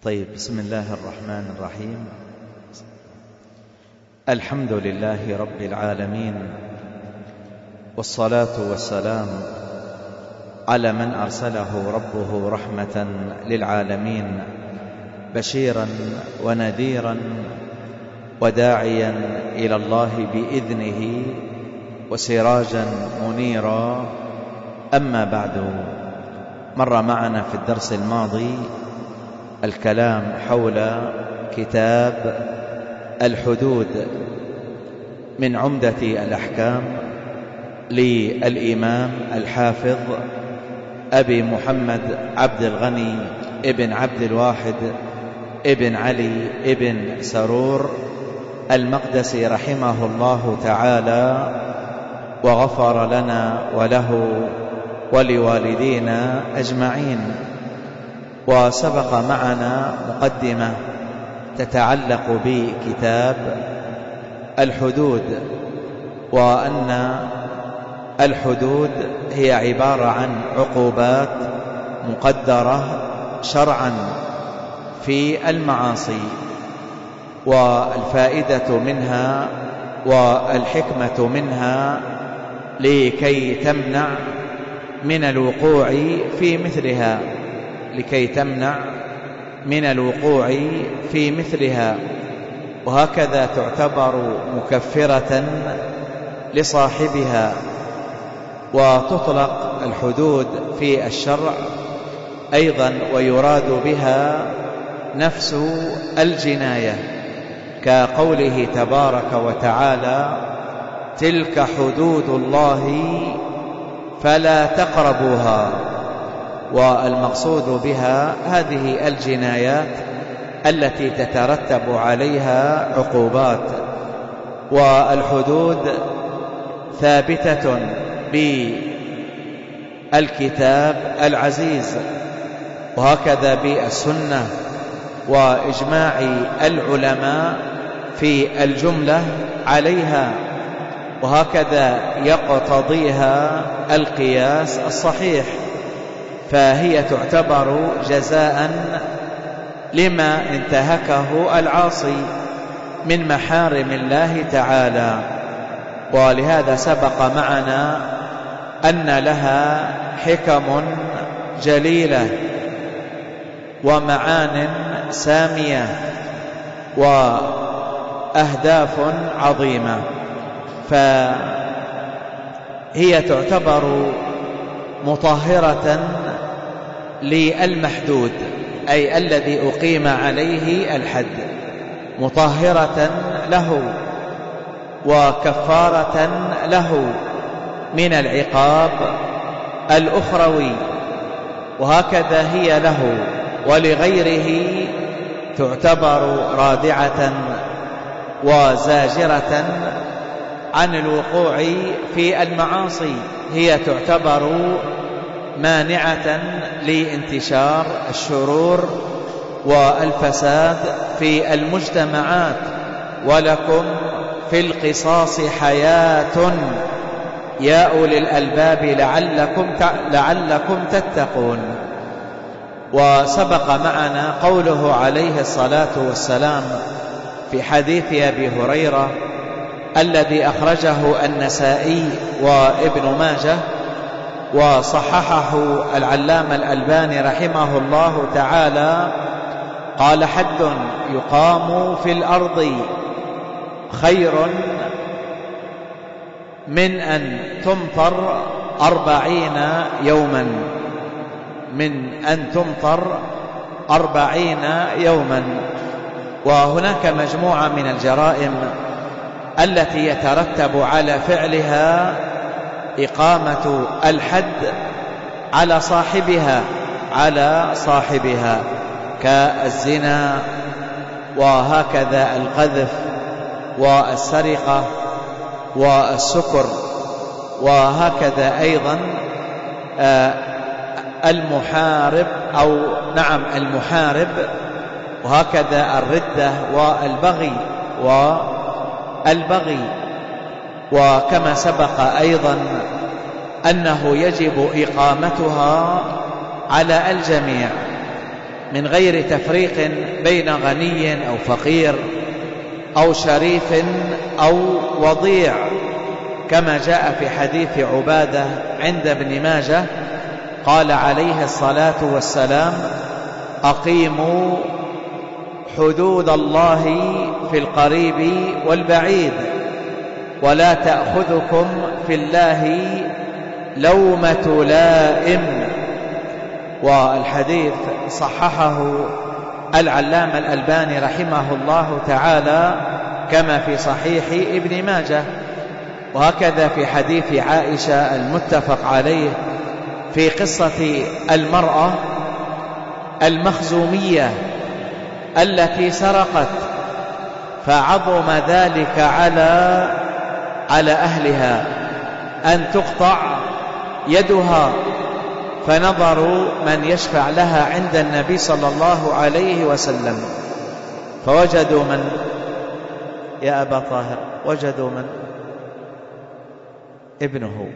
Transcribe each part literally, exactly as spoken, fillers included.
طيب، بسم الله الرحمن الرحيم. الحمد لله رب العالمين، والصلاة والسلام على من أرسله ربه رحمة للعالمين، بشيرا ونذيرا وداعيا إلى الله بإذنه وسراجا منيرا. أما بعد، مر معنا في الدرس الماضي الكلام حول كتاب الحدود من عمدة الأحكام للإمام الحافظ أبي محمد عبد الغني ابن عبد الواحد ابن علي ابن سرور المقدسي رحمه الله تعالى، وغفر لنا وله ولوالدينا أجمعين. وسبق معنا مقدمة تتعلق بكتاب الحدود، وأن الحدود هي عبارة عن عقوبات مقدرة شرعا في المعاصي، والفائدة منها والحكمة منها لكي تمنع من الوقوع في مثلها لكي تمنع من الوقوع في مثلها وهكذا تعتبر مكفرة لصاحبها. وتطلق الحدود في الشرع أيضا ويراد بها نفس الجناية، كقوله تبارك وتعالى: تلك حدود الله فلا تقربوها. والمقصود بها هذه الجنايات التي تترتب عليها عقوبات. والحدود ثابتة بالكتاب العزيز، وهكذا بالسنة وإجماع العلماء في الجملة عليها، وهكذا يقتضيها القياس الصحيح، فهي تعتبر جزاء لما انتهكه العاصي من محارم الله تعالى. ولهذا سبق معنا أن لها حكم جليلة ومعان سامية وأهداف عظيمة، فهي تعتبر مطهرة للمحدود، أي الذي أقيم عليه الحد، مطهرة له وكفارة له من العقاب الأخروي، وهكذا هي له ولغيره تعتبر رادعة وزاجرة عن الوقوع في المعاصي. هي تعتبر مانعة لانتشار الشرور والفساد في المجتمعات. ولكم في القصاص حياة يا أولي الألباب لعلكم لعلكم تتقون. وسبق معنا قوله عليه الصلاة والسلام في حديث أبي هريرة الذي أخرجه النسائي وابن ماجه وصححه العلامة الألباني رحمه الله تعالى، قال: حد يقام في الأرض خير من أن تمطر أربعين يوما من أن تمطر أربعين يوما. وهناك مجموعة من الجرائم التي يترتب على فعلها إقامة الحد على صاحبها على صاحبها كالزنا، وهكذا القذف والسرقة والسكر، وهكذا أيضا المحارب أو نعم المحارب، وهكذا الردة والبغي والبغي. وكما سبق أيضا أنه يجب إقامتها على الجميع، من غير تفريق بين غني أو فقير أو شريف أو وضيع، كما جاء في حديث عبادة عند ابن ماجه قال عليه الصلاة والسلام: أقيموا حدود الله في القريب والبعيد ولا تأخذكم في الله لومة لائم. والحديث صححه العلامة الألباني رحمه الله تعالى كما في صحيح ابن ماجه. وهكذا في حديث عائشة المتفق عليه في قصة المرأة المخزومية التي سرقت، فعظم ذلك على على أهلها أن تقطع يدها، فنظروا من يشفع لها عند النبي صلى الله عليه وسلم، فوجدوا من يا أبا طاهر وجدوا من ابنه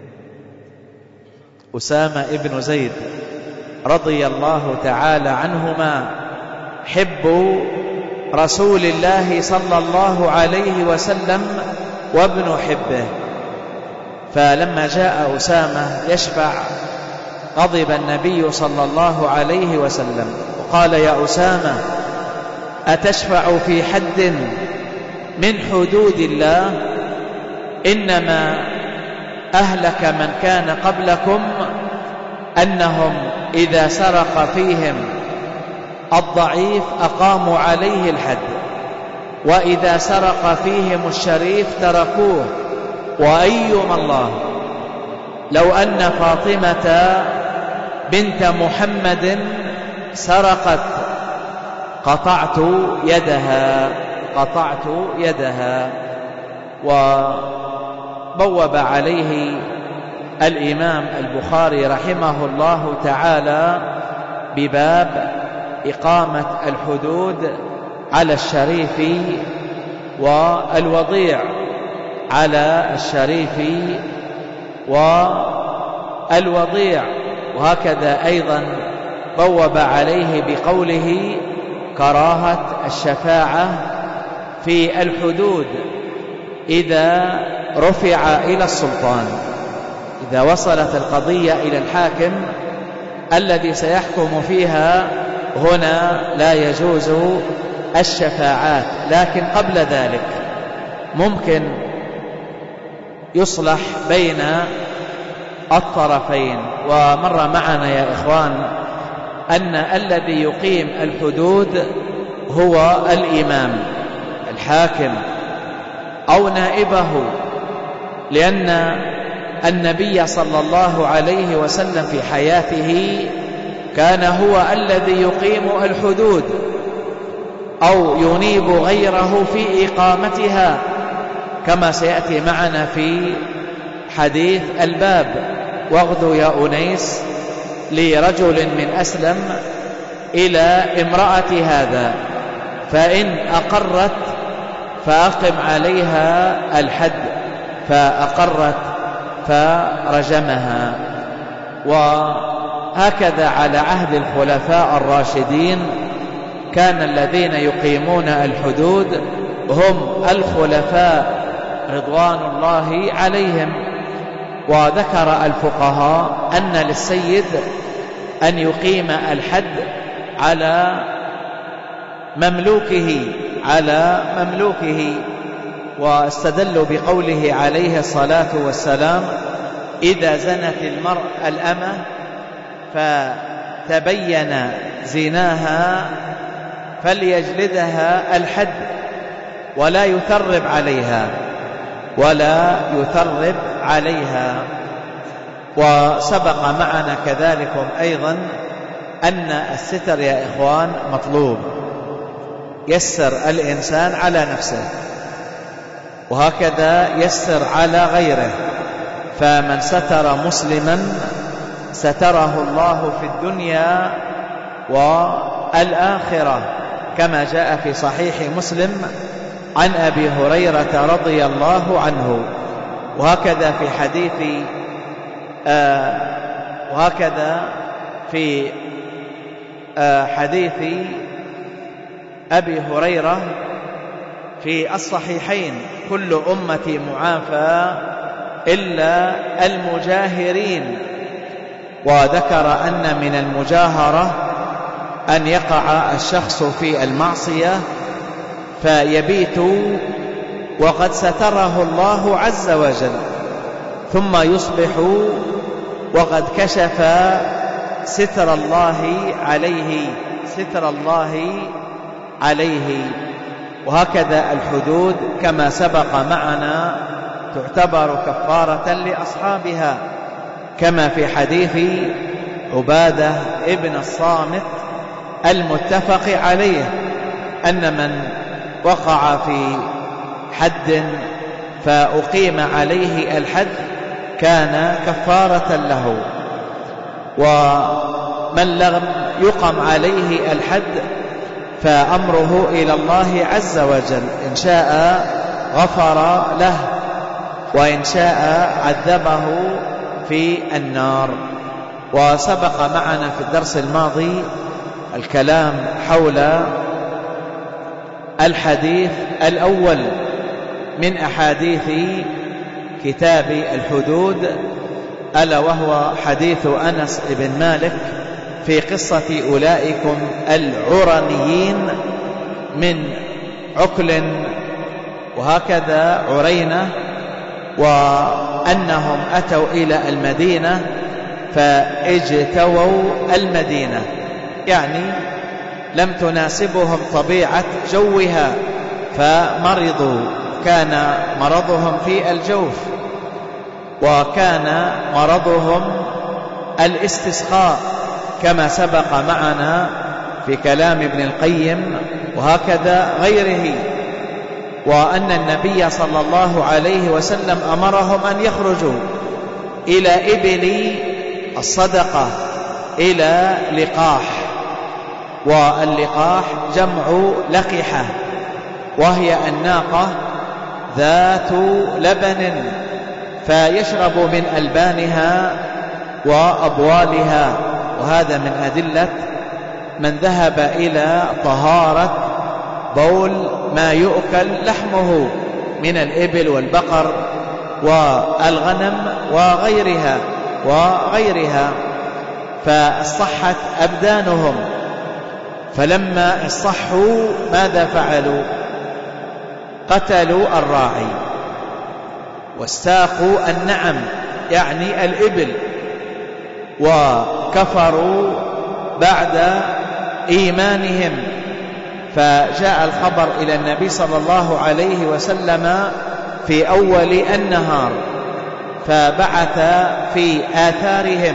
أسامة ابن زيد رضي الله تعالى عنهما، حب رسول الله صلى الله عليه وسلم وابن حبه. فلما جاء أسامة يشفع غضب النبي صلى الله عليه وسلم وقال: يا أسامة، أتشفع في حد من حدود الله؟ إنما أهلك من كان قبلكم أنهم إذا سرق فيهم الضعيف أقاموا عليه الحد، وإذا سرق فيهم الشريف تركوه. وأيما الله لو أن فاطمة بنت محمد سرقت قطعت يدها قطعت يدها. وبوب عليه الإمام البخاري رحمه الله تعالى بباب إقامة الحدود على الشريف والوضيع، على الشريف والوضيع. وهكذا أيضا بوب عليه بقوله: كراهة الشفاعة في الحدود إذا رفع إلى السلطان، إذا وصلت القضية إلى الحاكم الذي سيحكم فيها، هنا لا يجوز الشفاعات. لكن قبل ذلك ممكن يصلح بين الطرفين. ومر معنا يا إخوان أن الذي يقيم الحدود هو الإمام الحاكم أو نائبه، لأن النبي صلى الله عليه وسلم في حياته كان هو الذي يقيم الحدود أو ينيب غيره في إقامتها، كما سيأتي معنا في حديث الباب: واغدوا يا أنيس لرجل من أسلم إلى امرأة هذا، فإن أقرت فأقم عليها الحد، فأقرت فرجمها. وهكذا على عهد الخلفاء الراشدين كان الذين يقيمون الحدود هم الخلفاء رضوان الله عليهم. وذكر الفقهاء أن للسيد أن يقيم الحد على مملوكه على مملوكه واستدلوا بقوله عليه الصلاة والسلام: إذا زنت المرأة الأمة فتبين زناها فليجلدها الحد ولا يثرب عليها ولا يثرب عليها. وسبق معنا كذلك أيضا أن الستر يا إخوان مطلوب، يسر الإنسان على نفسه وهكذا يسر على غيره، فمن ستر مسلما ستره الله في الدنيا والآخرة، كما جاء في صحيح مسلم عن أبي هريرة رضي الله عنه. وهكذا في حديث آه وهكذا في حديث أبي هريرة في الصحيحين: كل أمتي معافى إلا المجاهرين. وذكر أن من المجاهرة أن يقع الشخص في المعصية فيبيت وقد ستره الله عز وجل، ثم يصبح وقد كشف ستر الله عليه ستر الله عليه. وهكذا الحدود كما سبق معنا تعتبر كفارة لأصحابها، كما في حديث عبادة ابن الصامت المتفق عليه أن من وقع في حد فأقيم عليه الحد كان كفارة له، ومن لم يقم عليه الحد فأمره إلى الله عز وجل، إن شاء غفر له وإن شاء عذبه في النار. وسبق معنا في الدرس الماضي الكلام حول الحديث الأول من أحاديث كتاب الحدود، ألا وهو حديث أنس بن مالك في قصة أولئكم العرنيين من عكل وهكذا عرينة، وأنهم أتوا إلى المدينة فاجتووا المدينة، يعني لم تناسبهم طبيعة جوها فمرضوا، كان مرضهم في الجوف، وكان مرضهم الاستسقاء كما سبق معنا في كلام ابن القيم وهكذا غيره. وأن النبي صلى الله عليه وسلم أمرهم أن يخرجوا إلى إبل الصدقة، إلى لقاح، واللقاح جمع لقحة، وهي الناقة ذات لبن فيشرب من ألبانها وأبوالها. وهذا من أدلة من ذهب إلى طهارة بول ما يؤكل لحمه من الإبل والبقر والغنم وغيرها وغيرها فاصطحت أبدانهم. فلما اصطحوا ماذا فعلوا؟ قتلوا الراعي واستاقوا النعم يعني الإبل، وكفروا بعد إيمانهم. فجاء الخبر إلى النبي صلى الله عليه وسلم في أول النهار، فبعث في آثارهم،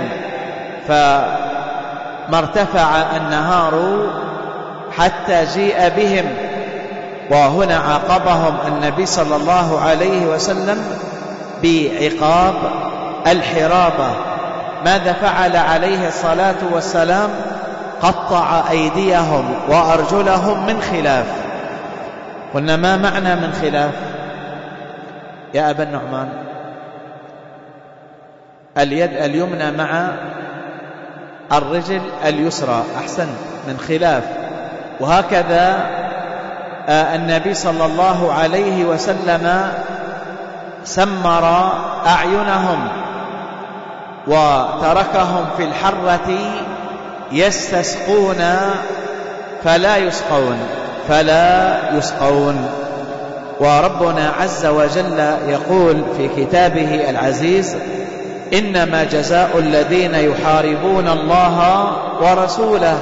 فما ارتفع النهار حتى جيء بهم. وهنا عاقبهم النبي صلى الله عليه وسلم بعقاب الحرابة. ماذا فعل عليه الصلاة والسلام؟ قطع أيديهم وأرجلهم من خلاف. قلنا ما معنى من خلاف يا أبا النعمان؟ اليد اليمنى مع الرجل اليسرى، أحسن، من خلاف. وهكذا النبي صلى الله عليه وسلم سمر أعينهم وتركهم في الحرة يستسقون فلا يسقون فلا يسقون. وربنا عز وجل يقول في كتابه العزيز: إنما جزاء الذين يحاربون الله ورسوله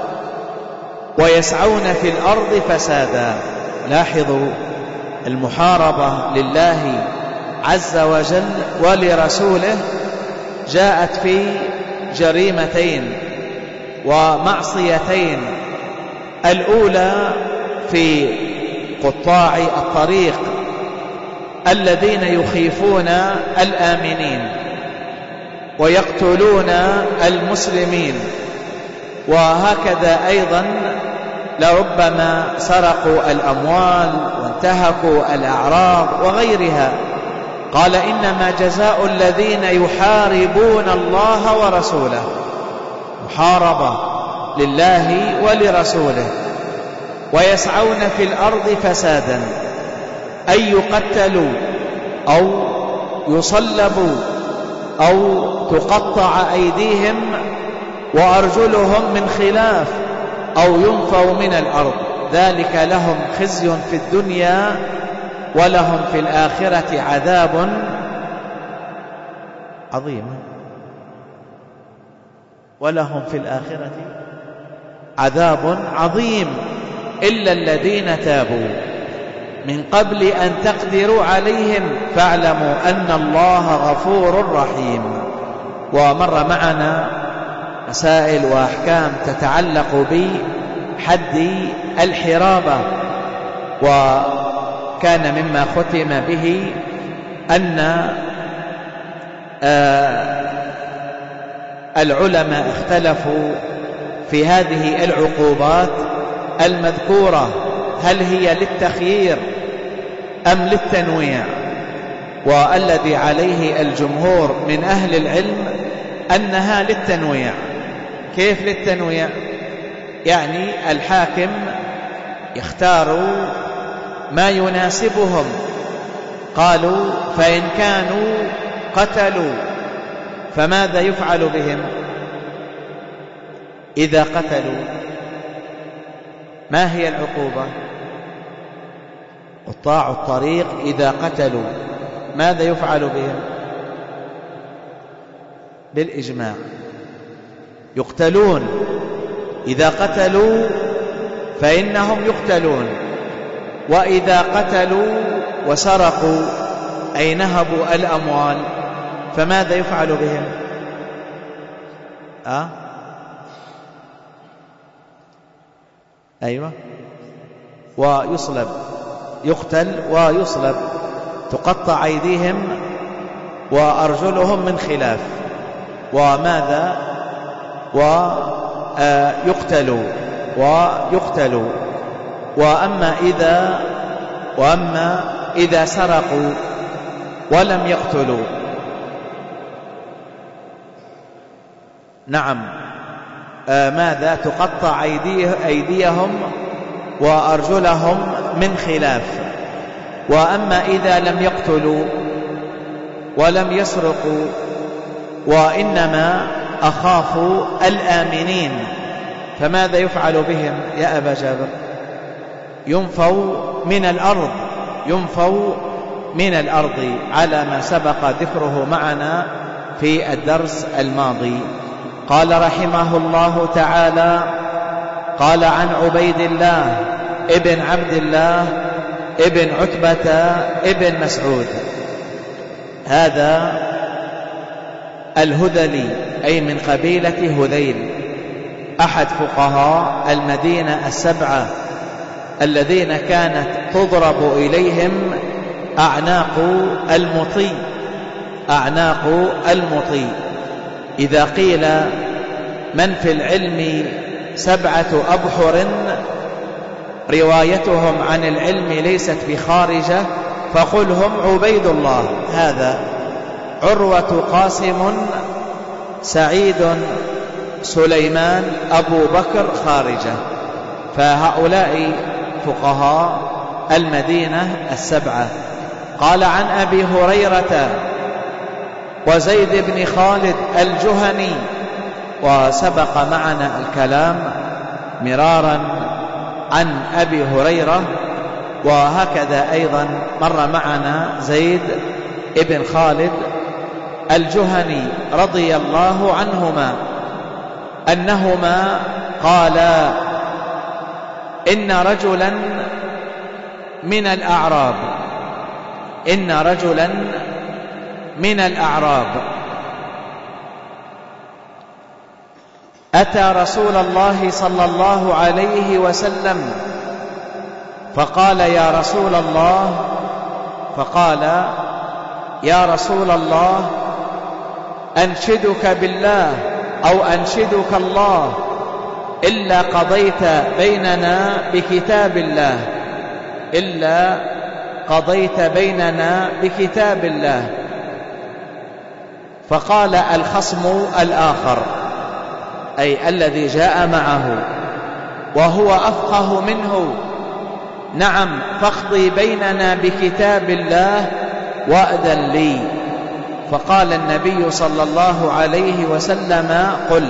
ويسعون في الأرض فسادا. لاحظوا المحاربة لله عز وجل ولرسوله جاءت في جريمتين ومعصيتين. الأولى في قطاع الطريق الذين يخيفون الآمنين ويقتلون المسلمين، وهكذا أيضا لربما سرقوا الأموال وانتهكوا الأعراض وغيرها. قال: إنما جزاء الذين يحاربون الله ورسوله. محاربة لله ولرسوله ويسعون في الأرض فسادا، أن يقتلوا أو يصلبوا أو تقطع أيديهم وأرجلهم من خلاف أو ينفوا من الأرض، ذلك لهم خزي في الدنيا ولهم في الآخرة عذاب عظيم. ولهم في الآخرة عذاب عظيم إلا الذين تابوا من قبل أن تقدروا عليهم فاعلموا أن الله غفور رحيم. ومر معنا مسائل وأحكام تتعلق بحد الحرابة، وكان مما ختم به أن العلماء اختلفوا في هذه العقوبات المذكورة، هل هي للتخيير أم للتنويع؟ والذي عليه الجمهور من أهل العلم أنها للتنويع. كيف للتنويع؟ يعني الحاكم يختار ما يناسبهم. قالوا فإن كانوا قتلوا فماذا يفعل بهم؟ إذا قتلوا ما هي العقوبة؟ قطاع الطريق إذا قتلوا ماذا يفعل بهم؟ بالإجماع يقتلون. إذا قتلوا فإنهم يقتلون، وإذا قتلوا وسرقوا أي نهبوا الأموال فماذا يفعل بهم؟ أه؟ أيوة، ويصلب، يقتل ويصلب، تقطع أيديهم وأرجلهم من خلاف، وماذا ويقتلوا ويقتلوا. وأما إذا وأما إذا سرقوا ولم يقتلوا، نعم آه ماذا؟ تقطع أيديه أيديهم وأرجلهم من خلاف. وأما إذا لم يقتلوا ولم يسرقوا وإنما أخافوا الآمنين فماذا يفعل بهم يا أبا جابر؟ ينفوا من الأرض، ينفوا من الأرض على ما سبق ذكره معنا في الدرس الماضي. قال رحمه الله تعالى: قال عن عبيد الله ابن عبد الله ابن عتبة ابن مسعود، هذا الهذلي أي من قبيلة هذيل، أحد فقهاء المدينة السبعة الذين كانت تضرب إليهم أعناق المطي، أعناق المطي. إذا قيل من في العلم سبعة أبحر روايتهم عن العلم ليست بخارجة فقل هم عبيد الله، هذا عروة، قاسم، سعيد، سليمان، أبو بكر خارجة. فهؤلاء فقهاء المدينة السبعة. قال عن أبي هريرة وزيد بن خالد الجهني، وسبق معنا الكلام مرارا عن أبي هريرة، وهكذا أيضا مر معنا زيد بن خالد الجهني رضي الله عنهما أنهما قالا: إن رجلا من الأعراب إن رجلا من الأعراب أتى رسول الله صلى الله عليه وسلم فقال: يا رسول الله فقال يا رسول الله أنشدك بالله أو أنشدك الله إلا قضيت بيننا بكتاب الله إلا قضيت بيننا بكتاب الله. فقال الخصم الآخر: أي الذي جاء معه وهو أفقه منه. نعم، فاقضي بيننا بكتاب الله وأذن لي. فقال النبي صلى الله عليه وسلم قل.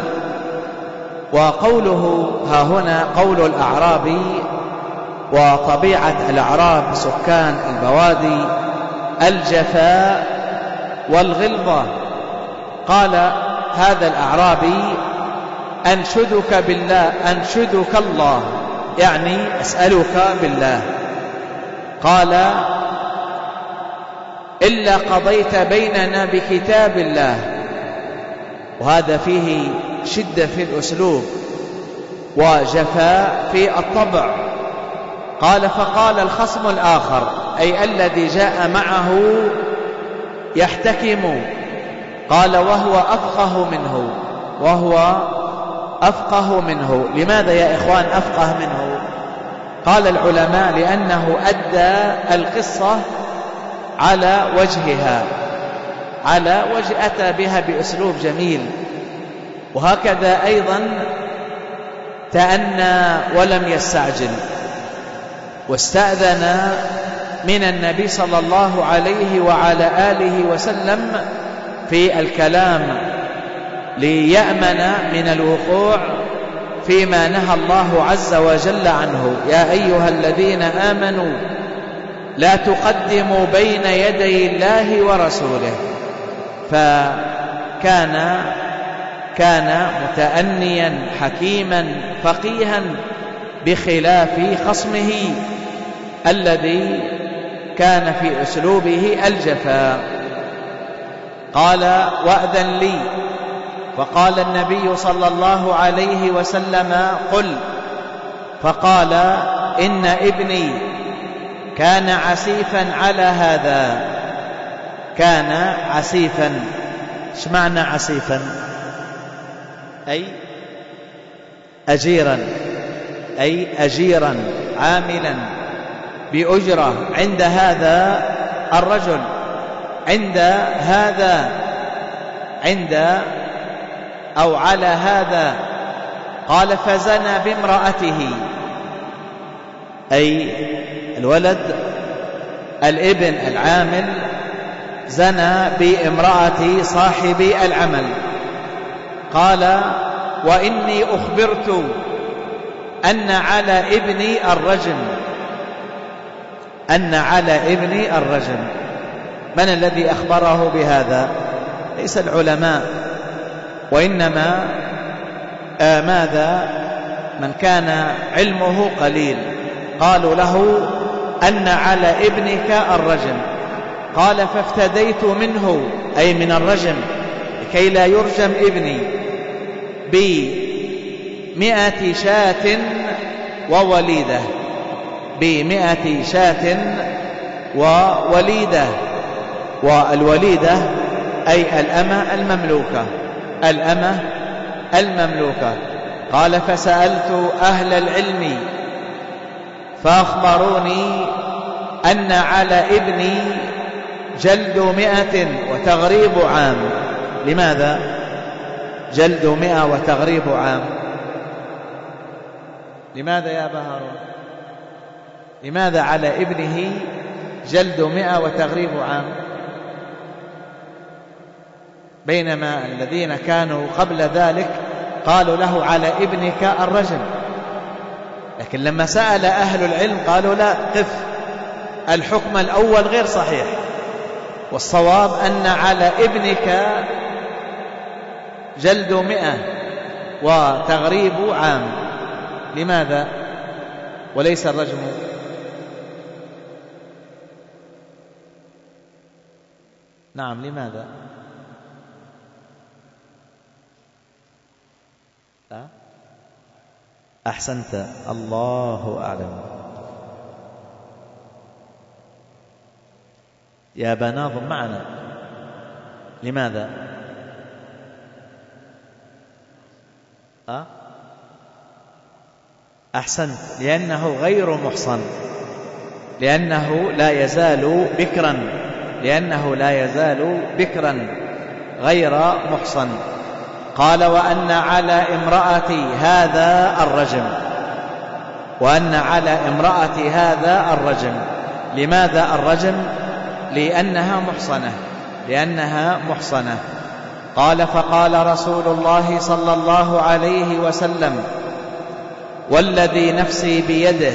وقوله ها هنا قول الأعرابي، وطبيعة الأعراب سكان البوادي الجفاء والغلظة. قال هذا الأعرابي أنشدك بالله، أنشدك الله، يعني أسألك بالله. قال إلا قضيت بيننا بكتاب الله. وهذا فيه شدة في الأسلوب وجفاء في الطبع. قال فقال الخصم الآخر، أي الذي جاء معه يحتكم، قال وهو أفقه منه، وهو أفقه منه. لماذا يا إخوان أفقه منه؟ قال العلماء لأنه أدى القصة على وجهها، على وجه أتى بها بأسلوب جميل. وهكذا أيضا تأنى ولم يستعجل، واستأذن من النبي صلى الله عليه وعلى آله وسلم في الكلام ليأمن من الوقوع فيما نهى الله عز وجل عنه. يا أيها الذين آمنوا لا تقدموا بين يدي الله ورسوله. فكان كان متأنيا حكيما فقيها بخلاف خصمه الذي كان في أسلوبه الجفاء. قال وأذن لي. فقال النبي صلى الله عليه وسلم قل. فقال إن ابني كان عسيفا على هذا. كان عسيفا. ايش معنى عسيفا؟ أي أجيرا، أي أجيرا عاملا بأجرة عند هذا الرجل، عند هذا، عند أو على هذا. قال فزنى بامرأته، أي الولد الابن العامل زنى بامرأة صاحب العمل. قال وإني أخبرت أن على ابني الرجم، أن على ابني الرجم. من الذي أخبره بهذا؟ ليس العلماء، وإنما آه ماذا من كان علمه قليل. قالوا له أن على ابنك الرجم. قال فافتديت منه، أي من الرجم، لكي لا يرجم ابني، بمئة شاة ووليدة، بمئة شاة ووليدة. والوليدة أي الأمة المملوكة، الأمة المملوكة. قال فسألت أهل العلم فأخبروني أن على ابني جلد مئة وتغريب عام. لماذا جلد مئة وتغريب عام؟ لماذا يا أبا هارون؟ لماذا على ابنه جلد مئة وتغريب عام، بينما الذين كانوا قبل ذلك قالوا له على ابنك الرجم؟ لكن لما سأل أهل العلم قالوا لا، قف، الحكم الأول غير صحيح، والصواب أن على ابنك جلد مئة وتغريب عام. لماذا وليس الرجم؟ نعم، لماذا؟ أه؟ أحسنت، الله أعلم. يا أبا ناظم معنا، لماذا؟ أه؟ أحسنت، لأنه غير محصن، لأنه لا يزال بكرا، لأنه لا يزال بكرا غير محصن. قال وأن على امرأتي هذا الرجم، وأن على امرأتي هذا الرجم. لماذا الرجم؟ لأنها محصنة، لأنها محصنة. قال فقال رسول الله صلى الله عليه وسلم والذي نفسي بيده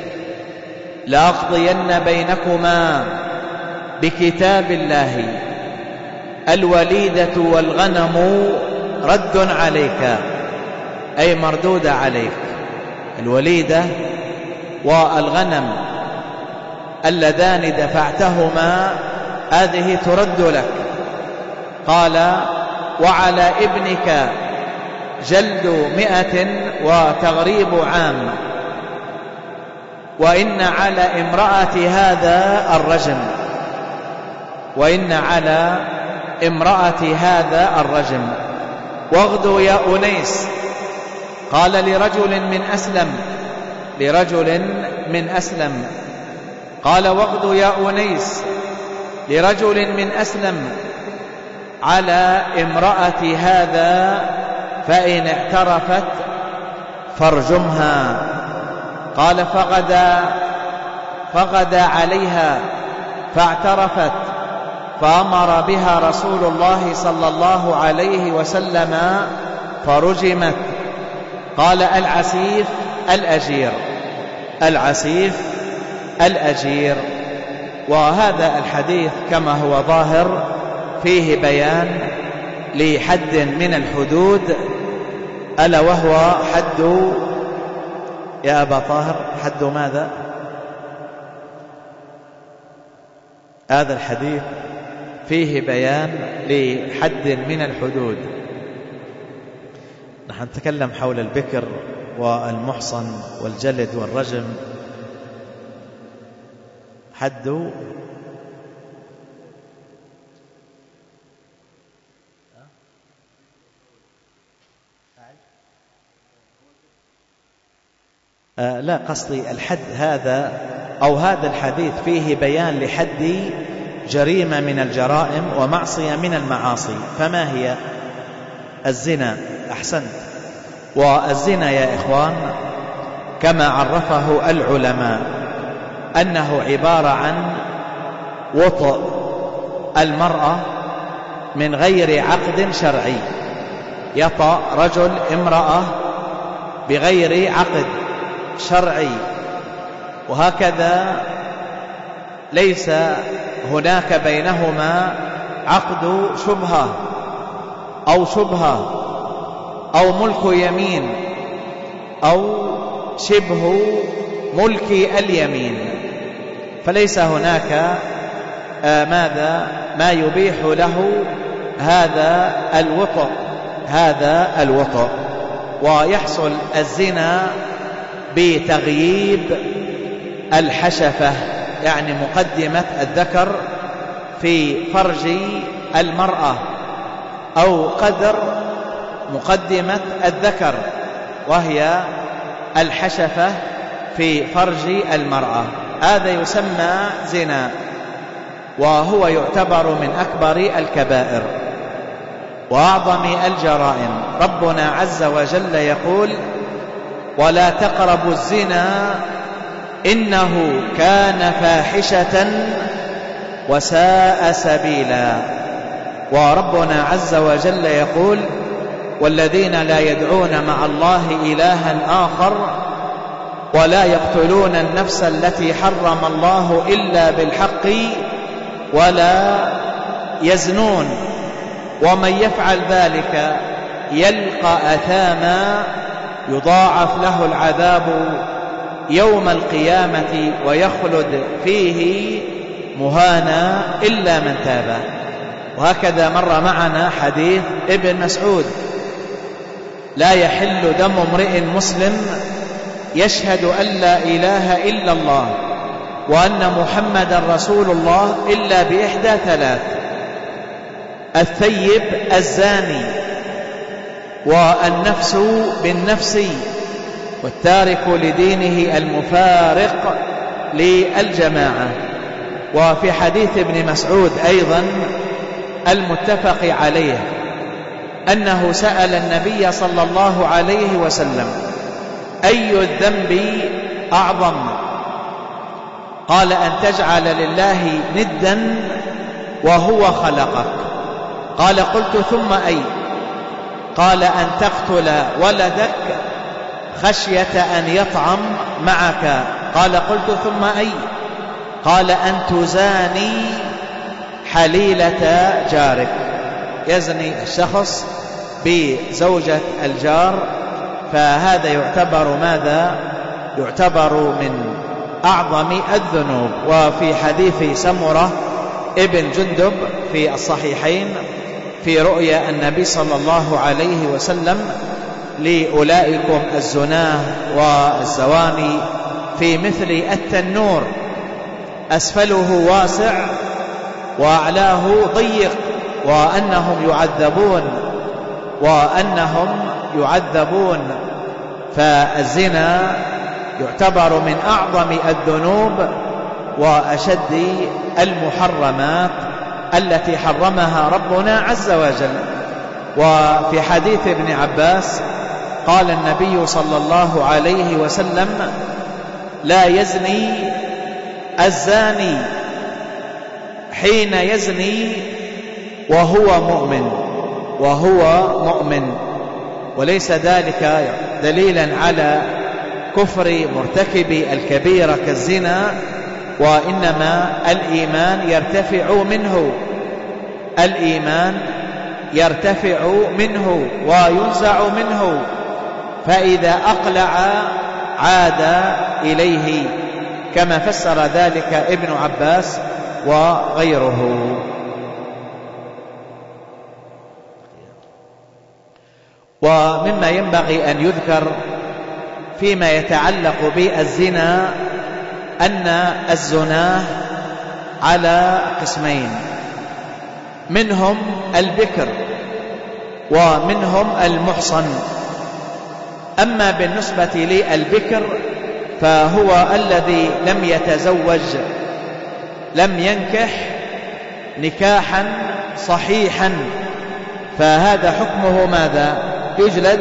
لأقضين بينكما بكتاب الله الوليدة والغنم رد عليك، أي مردودة عليك. الوليدة والغنم اللذان دفعتهما هذه ترد لك. قال وعلى ابنك جلد مئة وتغريب عام، وإن على امرأة هذا الرجم، وإن على امرأة هذا الرجم. واغدوا يا أنيس. قال لرجل من أسلم، لرجل من أسلم قال واغدوا يا أنيس لرجل من أسلم على امرأة هذا فإن اعترفت فارجمها. قال فغدا فغدا عليها فاعترفت، فأمر بها رسول الله صلى الله عليه وسلم فرجمت. قال العسيف الأجير، العسيف الأجير. وهذا الحديث كما هو ظاهر فيه بيان لحد من الحدود، ألا وهو حد، يا أبا طاهر، حد ماذا؟ هذا الحديث فيه بيان لحد من الحدود. نحن نتكلم حول البكر والمحصن والجلد والرجم. حد آه لا، قصدي الحد هذا أو هذا الحديث فيه بيان لحد جريمة من الجرائم ومعصية من المعاصي. فما هي؟ الزنا. أحسنت. والزنا يا إخوان كما عرفه العلماء أنه عبارة عن وطئ المرأة من غير عقد شرعي. يطأ رجل امرأة بغير عقد شرعي، وهكذا ليس هناك بينهما عقد شبهة أو شبهة أو ملك يمين أو شبه ملك اليمين، فليس هناك آه ماذا ما يبيح له هذا الوطء، هذا الوطء. ويحصل الزنا بتغييب الحشفة، يعني مقدمة الذكر في فرج المرأة، أو قدر مقدمة الذكر وهي الحشفة في فرج المرأة. هذا يسمى زنا، وهو يعتبر من أكبر الكبائر وأعظم الجرائم. ربنا عز وجل يقول ولا تقربوا الزنا إنه كان فاحشة وساء سبيلا. وربنا عز وجل يقول والذين لا يدعون مع الله إلها آخر ولا يقتلون النفس التي حرم الله إلا بالحق ولا يزنون ومن يفعل ذلك يلقى أثاما يضاعف له العذاب يوم القيامة ويخلد فيه مهانا إلا من تاب. وهكذا مر معنا حديث ابن مسعود لا يحل دم امرئ مسلم يشهد أن لا إله إلا الله وأن محمدا رسول الله إلا بإحدى ثلاث: الثيب الزاني، والنفس بالنفس، والتارك لدينه المفارق للجماعة. وفي حديث ابن مسعود أيضا المتفق عليه أنه سأل النبي صلى الله عليه وسلم: أي الذنب أعظم؟ قال: أن تجعل لله ندا وهو خلقك. قال: قلت: ثم أي؟ قال: أن تقتل ولدك خشية أن يطعم معك. قال: قلت: ثم أي؟ قال: أن تزاني حليلة جارك. يزني الشخص بزوجة الجار، فهذا يعتبر ماذا؟ يعتبر من أعظم الذنوب. وفي حديث سمرة ابن جندب في الصحيحين في رؤيا النبي صلى الله عليه وسلم لأولئكم الزناه والزواني في مثل التنور، أسفله واسع وأعلاه ضيق، وأنهم يعذبون وأنهم يعذبون فالزنا يعتبر من أعظم الذنوب وأشد المحرمات التي حرمها ربنا عز وجل. وفي حديث ابن عباس قال النبي صلى الله عليه وسلم: لا يزني الزاني حين يزني وهو مؤمن وهو مؤمن وليس ذلك دليلا على كفر مرتكب الكبيرة كالزنا، وإنما الإيمان يرتفع منه الإيمان يرتفع منه وينزع منه، فإذا أقلع عاد إليه، كما فسر ذلك ابن عباس وغيره. ومما ينبغي أن يذكر فيما يتعلق بالزنا أن الزناه على قسمين: منهم البكر ومنهم المحصن. أما بالنسبة للبكر فهو الذي لم يتزوج، لم ينكح نكاحا صحيحا، فهذا حكمه ماذا؟ يجلد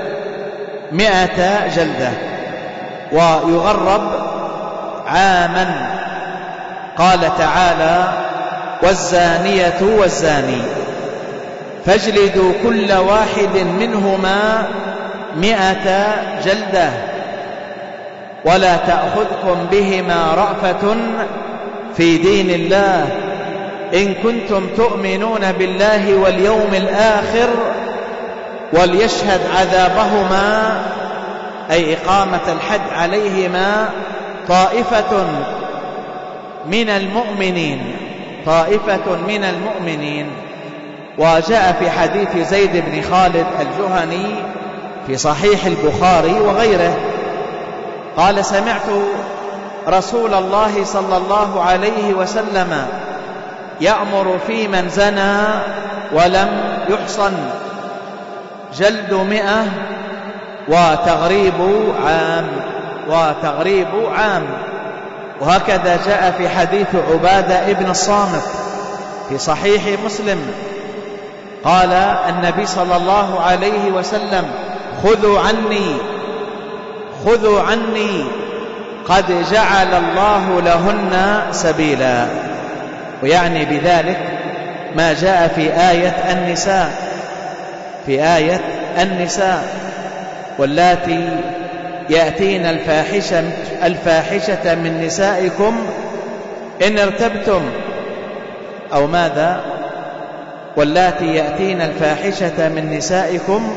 مئة جلدة ويغرب عاما. قال تعالى: والزانية والزاني فاجلدوا كل واحد منهما مئة جلدة ولا تأخذكم بهما رأفة في دين الله إن كنتم تؤمنون بالله واليوم الآخر وليشهد عذابهما، أي إقامة الحد عليهما، طائفة من المؤمنين طائفة من المؤمنين. وجاء في حديث زيد بن خالد الجهني في صحيح البخاري وغيره قال: سمعت رسول الله صلى الله عليه وسلم يأمر في من زنى ولم يحصن جلد مئة وتغريب عام وتغريب عام. وهكذا جاء في حديث عبادة ابن الصامت في صحيح مسلم قال النبي صلى الله عليه وسلم: خذوا عني خذوا عني قد جعل الله لهن سبيلا. ويعني بذلك ما جاء في آية النساء في آية النساء واللاتي يأتين الفاحشة, الفاحشة من نسائكم إن ارتبتم، أو ماذا؟ واللاتي يأتين الفاحشة من نسائكم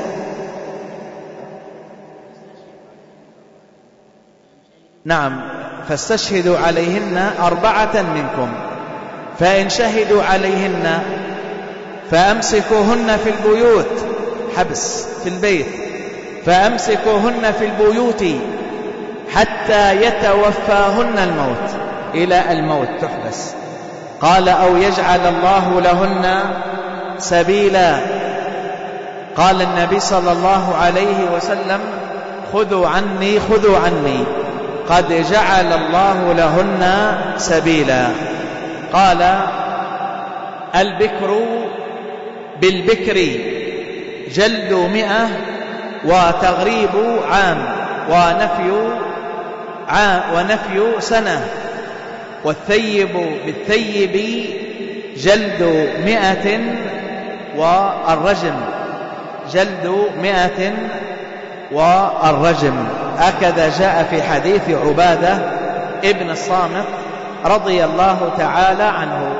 نعم فاستشهدوا عليهن أربعة منكم، فإن شهدوا عليهن فأمسكوهن في البيوت، حبس في البيت، فأمسكوهن في البيوت حتى يتوفاهن الموت، إلى الموت تحبس. قال: أو يجعل الله لهن سبيلا. قال النبي صلى الله عليه وسلم: خذوا عني خذوا عني قد جعل الله لهن سبيلا. قال: البكر بالبكر جلد مئة وتغريب عام ونفي عام ونفي سنة. والثيب بالثيب جلد مئة والرجم جلد مئة والرجم. هكذا جاء في حديث عبادة ابن الصامت رضي الله تعالى عنه.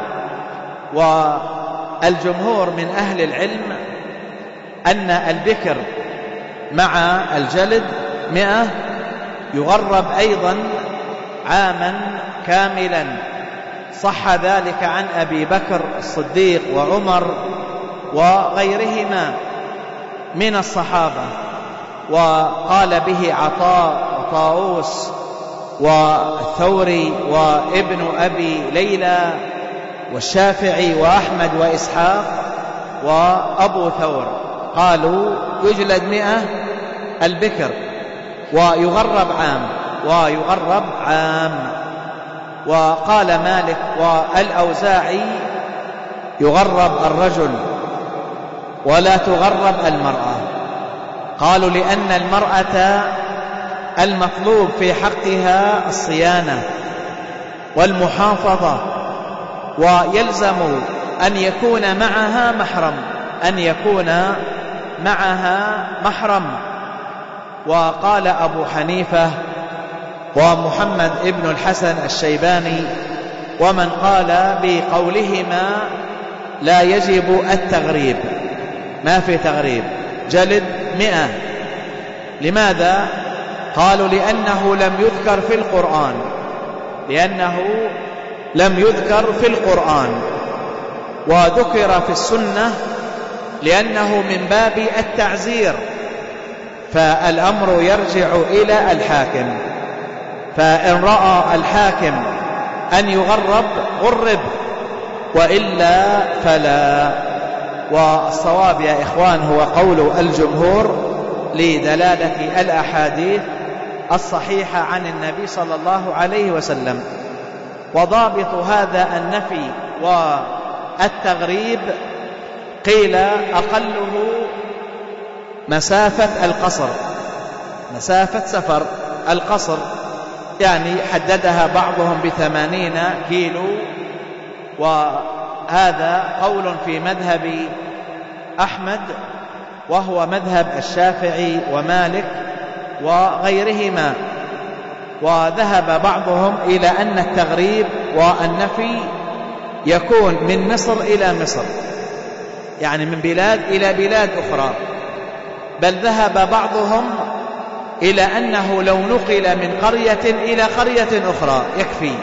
والجمهور من أهل العلم أن البكر مع الجلد مئة يغرب أيضا عاما كاملا. صح ذلك عن أبي بكر الصديق وعمر وغيرهما من الصحابة، وقال به عطاء وطاووس والثوري وابن أبي ليلى والشافعي وأحمد وإسحاق وأبو ثور، قالوا يجلد مئة البكر ويغرب عام ويغرب عام. وقال مالك والأوزاعي يغرب الرجل ولا تغرب المرأة. قالوا لأن المرأة المطلوب في حقها الصيانة والمحافظة، ويلزم أن يكون معها محرم أن يكون معها محرم. وقال أبو حنيفة ومحمد ابن الحسن الشيباني ومن قال بقولهما لا يجب التغريب، ما في تغريب، جلد مئة. لماذا؟ قالوا لأنه لم يذكر في القرآن لأنه لم يذكر في القرآن وذكر في السنة لأنه من باب التعزير، فالأمر يرجع إلى الحاكم. فإن رأى الحاكم أن يغرب غرب، وإلا فلا. والصواب يا إخوان هو قول الجمهور لدلالة الأحاديث الصحيحة عن النبي صلى الله عليه وسلم. وضابط هذا النفي والتغريب قيل أقله مسافة القصر، مسافة سفر القصر، يعني حددها بعضهم بثمانين كيلو. وهذا قول في مذهب أحمد وهو مذهب الشافعي ومالك وغيرهما. وذهب بعضهم إلى أن التغريب والنفي يكون من مصر إلى مصر، يعني من بلاد إلى بلاد أخرى. بل ذهب بعضهم إلى أنه لو نقل من قرية إلى قرية أخرى يكفي.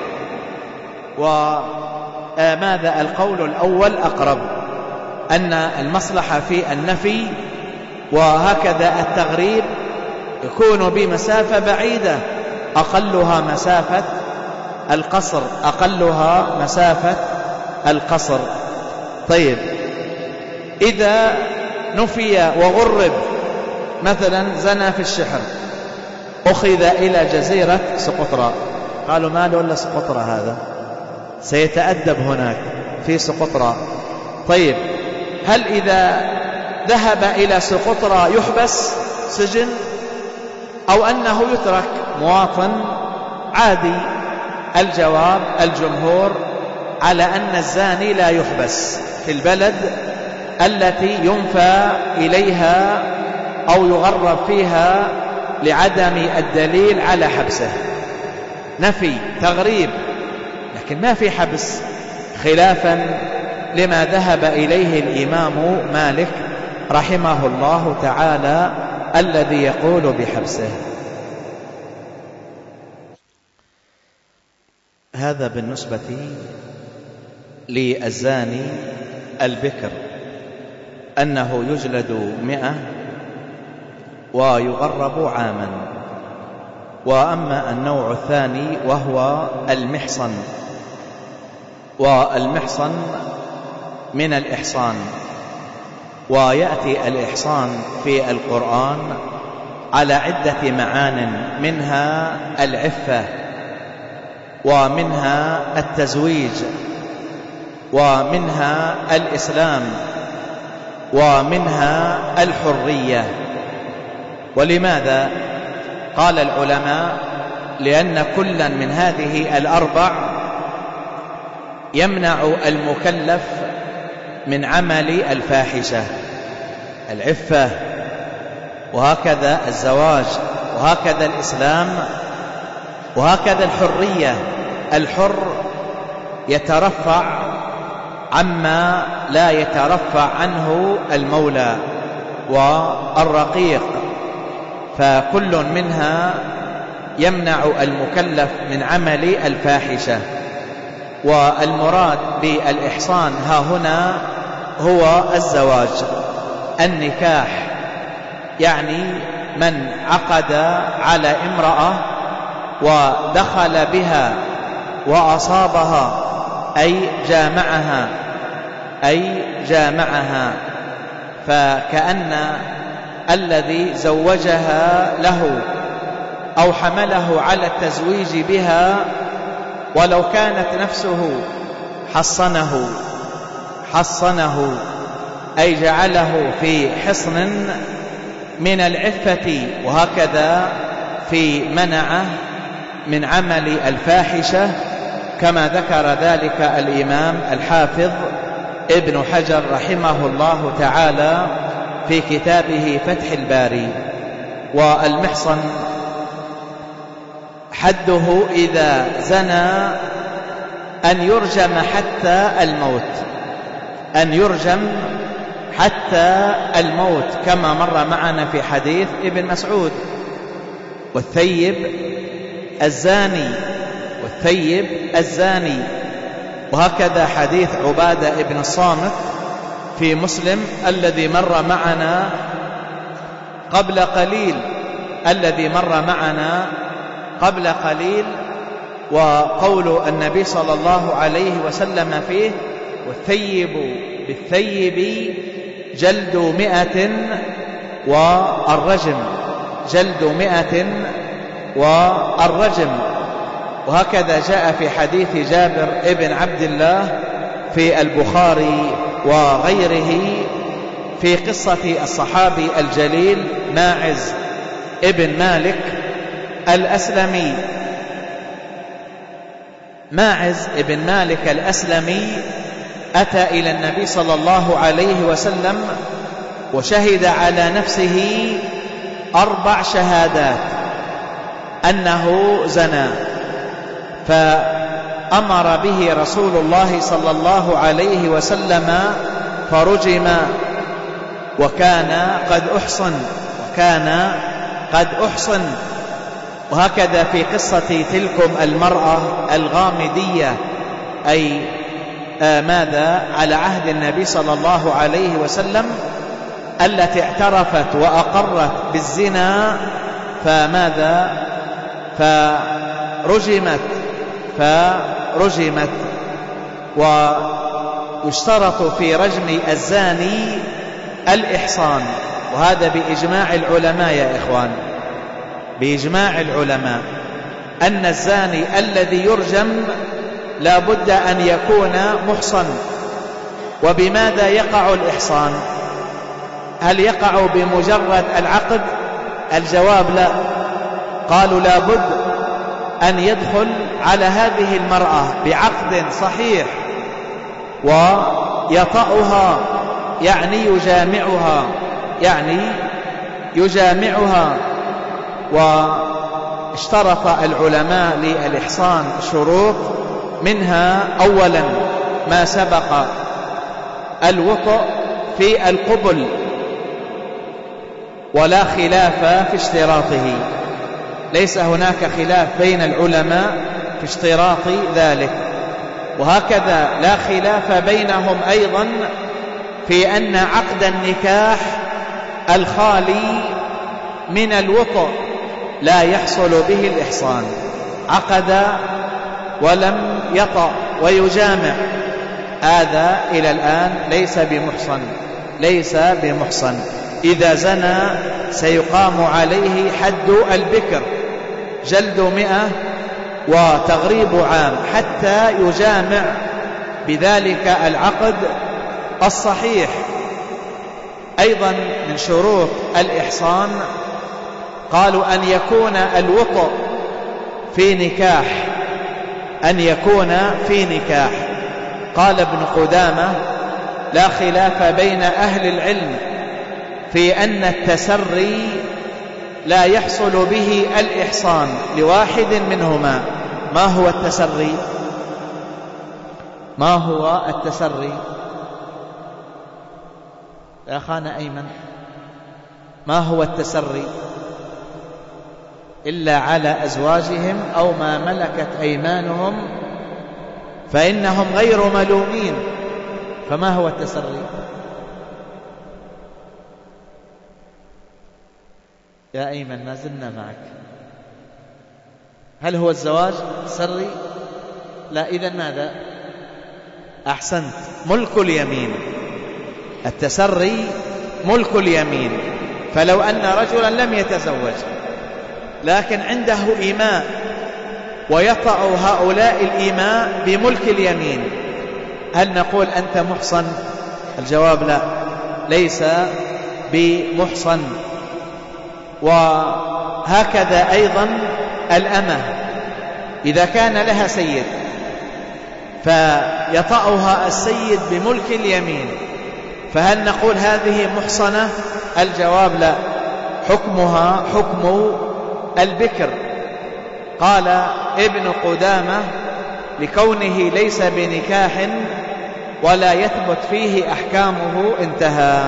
وماذا القول الأول أقرب، أن المصلحة في النفي، وهكذا التغريب يكون بمسافة بعيدة أقلها مسافة القصر أقلها مسافة القصر. طيب، إذا نفي وغرب مثلا زنا في الشحر أخذ إلى جزيرة سقطرى، قالوا ما له إلا سقطرى، هذا سيتأدب هناك في سقطرى. طيب، هل إذا ذهب إلى سقطرى يحبس سجن أو أنه يترك مواطن عادي؟ الجواب الجمهور على أن الزاني لا يحبس في البلد التي ينفى إليها أو يغرب فيها لعدم الدليل على حبسه. نفي تغريب لكن ما في حبس، خلافا لما ذهب إليه الإمام مالك رحمه الله تعالى الذي يقول بحبسه. هذا بالنسبة للزاني البكر أنه يجلد مئة ويغرب عاما. وأما النوع الثاني وهو المحصن، والمحصن من الإحصان، ويأتي الإحصان في القرآن على عدة معان، منها العفة، ومنها التزويج، ومنها الإسلام، ومنها الحرية. ولماذا؟ قال العلماء: لأن كلا من هذه الأربع يمنع المكلف من عمل الفاحشة، العفة، وهكذا الزواج، وهكذا الإسلام، وهكذا الحرية. الحر يترفع عما لا يترفع عنه المولى والرقيق، فكل منها يمنع المكلف من عمل الفاحشة. والمراد بالإحصان ها هنا هو الزواج، النكاح، يعني من عقد على امرأة ودخل بها وأصابها، أي جامعها أي جامعها فكأن الذي زوجها له أو حمله على التزويج بها، ولو كانت نفسه حصنه حصنه أي جعله في حصن من العفة، وهكذا في منعه من عمل الفاحشة، كما ذكر ذلك الإمام الحافظ ابن حجر رحمه الله تعالى في كتابه فتح الباري. والمحصن حده إذا زنى أن يرجم حتى الموت، أن يرجم حتى الموت، كما مر معنا في حديث ابن مسعود: والثيب الزاني والثيب الزاني. وهكذا حديث عبادة ابن الصامت في مسلم الذي مر معنا قبل قليل الذي مر معنا قبل قليل وقول النبي صلى الله عليه وسلم فيه: والثيب بالثيب جلد مئة والرجم، جلد مئة والرجم. وهكذا جاء في حديث جابر ابن عبد الله في البخاري وغيره في قصة الصحابي الجليل ماعز ابن مالك الأسلمي. ماعز ابن مالك الأسلمي أتى إلى النبي صلى الله عليه وسلم وشهد على نفسه أربع شهادات أنه زنى، فأمر به رسول الله صلى الله عليه وسلم فرجم، وكان قد أحصن وكان قد أحصن. وهكذا في قصة تلكم المرأة الغامدية، أي آه ماذا على عهد النبي صلى الله عليه وسلم، التي اعترفت وأقرت بالزنا، فماذا فرجمت فرجمت ويشترط في رجم الزاني الإحصان، وهذا بإجماع العلماء يا إخوان، بإجماع العلماء أن الزاني الذي يرجم لا بد أن يكون محصن. وبماذا يقع الإحصان؟ هل يقع بمجرد العقد؟ الجواب لا. قالوا لا بد أن يدخل على هذه المرأة بعقد صحيح ويطأها، يعني يجامعها يعني يجامعها. واشترط العلماء للإحصان شروط، منها أولا ما سبق الوطء في القبل، ولا خلاف في اشتراطه، ليس هناك خلاف بين العلماء في اشتراط ذلك. وهكذا لا خلاف بينهم أيضا في أن عقد النكاح الخالي من الوطء لا يحصل به الإحصان. عقد ولم يطأ ويجامع، هذا إلى الآن ليس بمحصن ليس بمحصن. إذا زنى سيقام عليه حد البكر، جلد مئة وتغريب عام، حتى يجامع بذلك العقد الصحيح. أيضا من شروط الإحصان قالوا أن يكون الوطء في نكاح، أن يكون في نكاح. قال ابن قدامة: لا خلاف بين أهل العلم في أن التسري لا يحصل به الإحصان لواحد منهما. ما هو التسري؟ ما هو التسري يا أخانا أيمن؟ ما هو التسري؟ إلا على أزواجهم أو ما ملكت أيمانهم فإنهم غير ملومين. فما هو التسري يا أيمن؟ ما زلنا معك. هل هو الزواج تسري؟ لا. إذن ماذا؟ أحسنت، ملك اليمين. التسري ملك اليمين. فلو أن رجلا لم يتزوج لكن عنده إيماء ويطأ هؤلاء الإيماء بملك اليمين، هل نقول أنت محصن؟ الجواب لا، ليس بمحصن. وهكذا أيضا الأمة إذا كان لها سيد فيطأها السيد بملك اليمين، فهل نقول هذه محصنة؟ الجواب لا، حكمها حكم البكر. قال ابن قدامة: لكونه ليس بنكاح ولا يثبت فيه أحكامه. انتهى.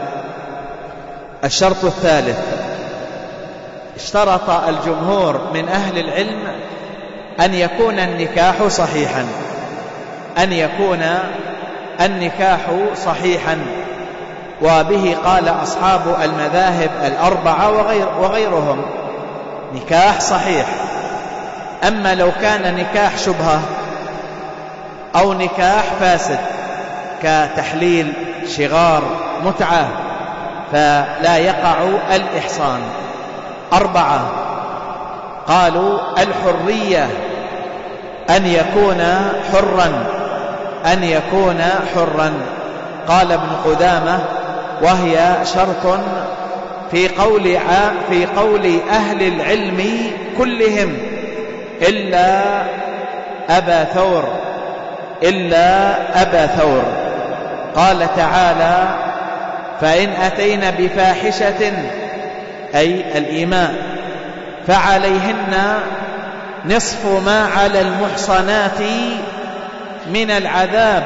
الشرط الثالث: اشترط الجمهور من أهل العلم أن يكون النكاح صحيحا، أن يكون النكاح صحيحا، وبه قال أصحاب المذاهب الأربعة وغير وغيرهم، نكاح صحيح. أما لو كان نكاح شبهة أو نكاح فاسد كتحليل، شغار، متعة، فلا يقع الإحصان. أربعة قالوا: الحرية، أن يكون حرا، أن يكون حرا. قال ابن قدامة: وهي شرط في قول في قول أهل العلم كلهم إلا أبا ثور إلا أبا ثور. قال تعالى: فإن أتين بفاحشة أي الإيماء فعليهن نصف ما على المحصنات من العذاب،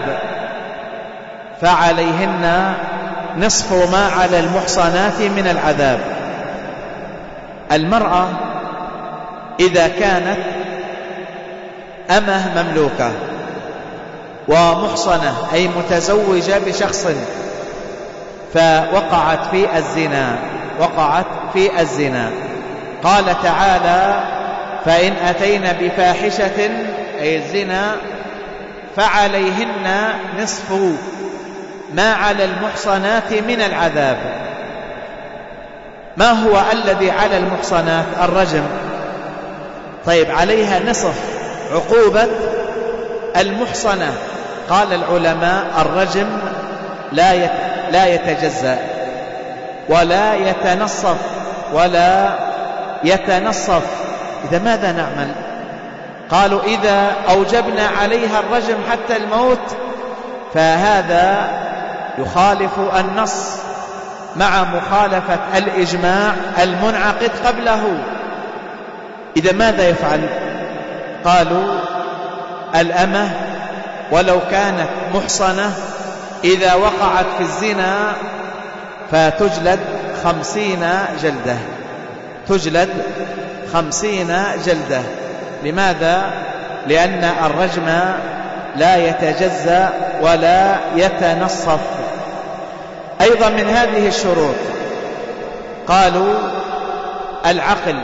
فعليهن نصف ما على المحصنات من العذاب. المرأة إذا كانت أمه مملوكة ومحصنة أي متزوجة بشخص فوقعت في الزنا وقعت في الزنا قال تعالى: فإن أتين بفاحشة أي الزنا فعليهن نصف ما على المحصنات من العذاب. ما هو الذي على المحصنات؟ الرجم. طيب، عليها نصف عقوبة المحصنة. قال العلماء: الرجم لا لا يتجزأ ولا يتنصف ولا يتنصف. إذا ماذا نعمل؟ قالوا: إذا أوجبنا عليها الرجم حتى الموت فهذا يخالف النص مع مخالفة الإجماع المنعقد قبله. إذا ماذا يفعل؟ قالوا: الأمة ولو كانت محصنة إذا وقعت في الزنا فتجلد خمسين جلدة تجلد خمسين جلدة. لماذا؟ لأن الرجم لا يتجزأ ولا يتنصف. أيضا من هذه الشروط قالوا: العقل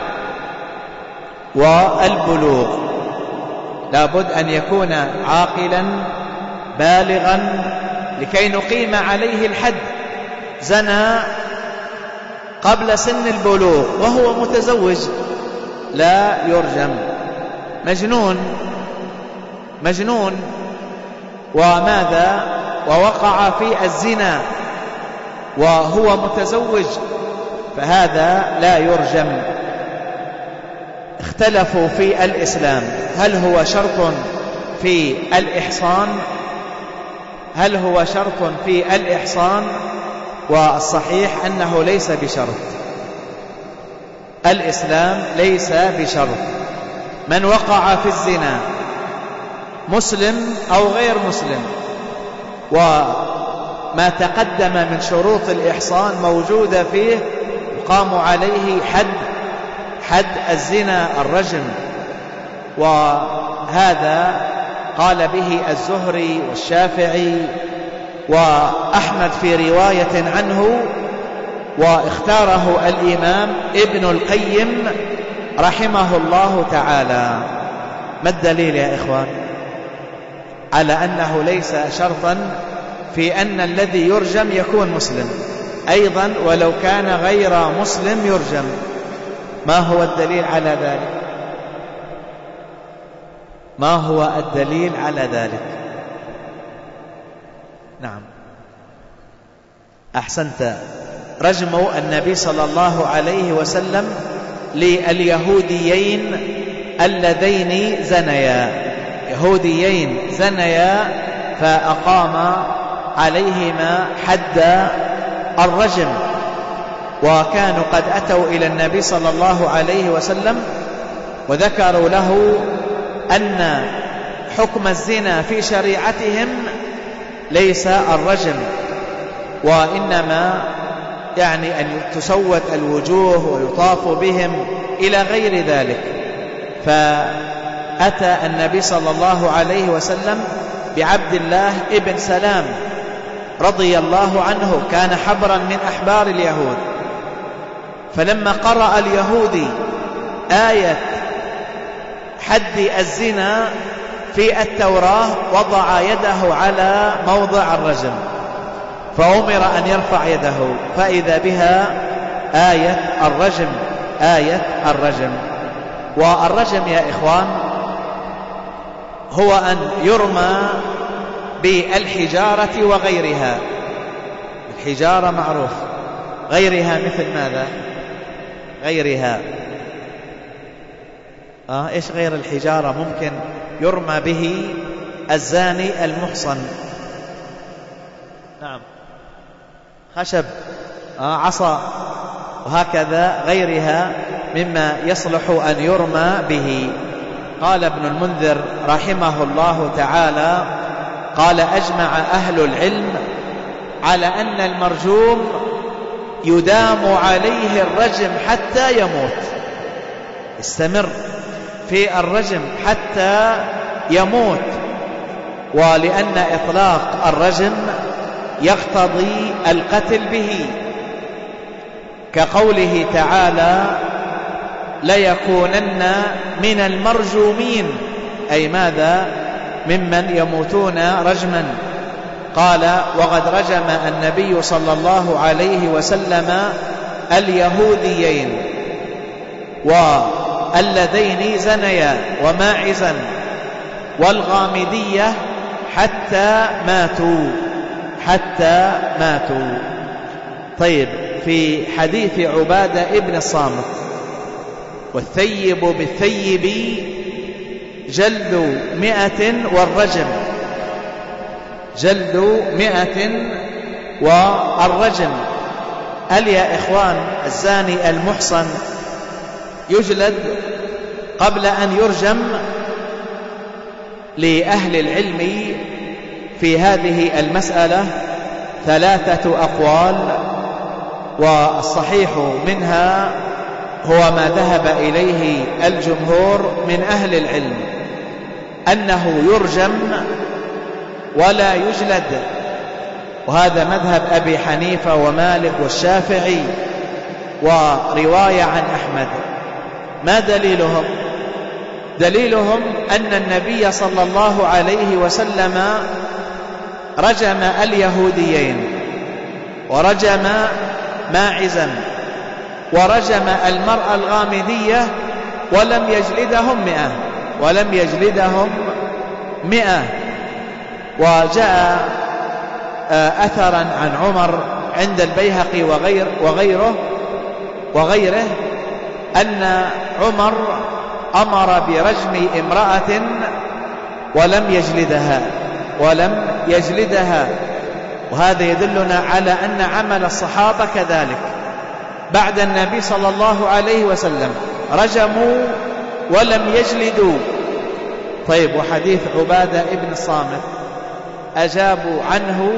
والبلوغ. لابد أن يكون عاقلا بالغا لكي نقيم عليه الحد. زنى قبل سن البلوغ وهو متزوج لا يرجم. مجنون مجنون وماذا ووقع في الزنا وهو متزوج فهذا لا يرجم. اختلفوا في الإسلام، هل هو شرط في الإحصان هل هو شرط في الإحصان والصحيح أنه ليس بشرط. الإسلام ليس بشرط. من وقع في الزنا مسلم أو غير مسلم وما تقدم من شروط الإحصان موجودة فيه يقام عليه حد حد الزنا الرجم. وهذا قال به الزهري والشافعي وأحمد في رواية عنه، واختاره الإمام ابن القيم رحمه الله تعالى. ما الدليل يا إخوان على أنه ليس شرطا في أن الذي يرجم يكون مسلم؟ أيضا ولو كان غير مسلم يرجم. ما هو الدليل على ذلك؟ ما هو الدليل على ذلك؟ نعم أحسنت. رجم النبي صلى الله عليه وسلم لليهوديين اللذين زنيا، يهوديين زنيا فأقام عليهما حد الرجم. وكانوا قد أتوا إلى النبي صلى الله عليه وسلم وذكروا له أن حكم الزنا في شريعتهم ليس الرجم، وإنما يعني أن تسود الوجوه ويطاف بهم إلى غير ذلك. فأتى النبي صلى الله عليه وسلم بعبد الله ابن سلام رضي الله عنه، كان حبرا من أحبار اليهود. فلما قرأ اليهودي آية حد الزنا في التوراة وضع يده على موضع الرجم، فأمر أن يرفع يده فإذا بها آية الرجم آية الرجم. والرجم يا إخوان هو أن يرمى بالحجارة وغيرها. الحجارة معروف، غيرها مثل ماذا؟ غيرها آه إيش غير الحجارة ممكن يرمى به الزاني المحصن؟ نعم خشب آه عصا، وهكذا غيرها مما يصلح أن يرمى به. قال ابن المنذر رحمه الله تعالى قال أجمع أهل العلم على أن المرجوم يدام عليه الرجم حتى يموت، استمر في الرجم حتى يموت. ولأن إطلاق الرجم يقتضي القتل به، كقوله تعالى ليكونن من المرجومين، أي ماذا؟ ممن يموتون رجما. قال وقد رجم النبي صلى الله عليه وسلم اليهوديين والذين زنيا وماعزا والغامدية حتى ماتوا حتى ماتوا. طيب في حديث عبادة ابن الصامت والثيب بالثيب جلد مئة والرجم، جلد مئة والرجم. هل يا إخوان الزاني المحصن يجلد قبل أن يرجم؟ لأهل العلم في هذه المسألة ثلاثة أقوال، والصحيح منها هو ما ذهب إليه الجمهور من أهل العلم، أنه يرجم ولا يجلد، وهذا مذهب أبي حنيفة ومالك والشافعي ورواية عن أحمد. ما دليلهم؟ دليلهم أن النبي صلى الله عليه وسلم رجم اليهوديين ورجم ماعزا ورجم المرأة الغامدية ولم يجلدهم مئة ولم يجلدهم مئة. وجاء أثرا عن عمر عند البيهقي وغير وغيره وغيره أن عمر أمر برجم امرأة ولم يجلدها ولم يجلدها وهذا يدلنا على أن عمل الصحابة كذلك بعد النبي صلى الله عليه وسلم رجموا ولم يجلدوا. طيب، وحديث عبادة ابن الصامت أجابوا عنه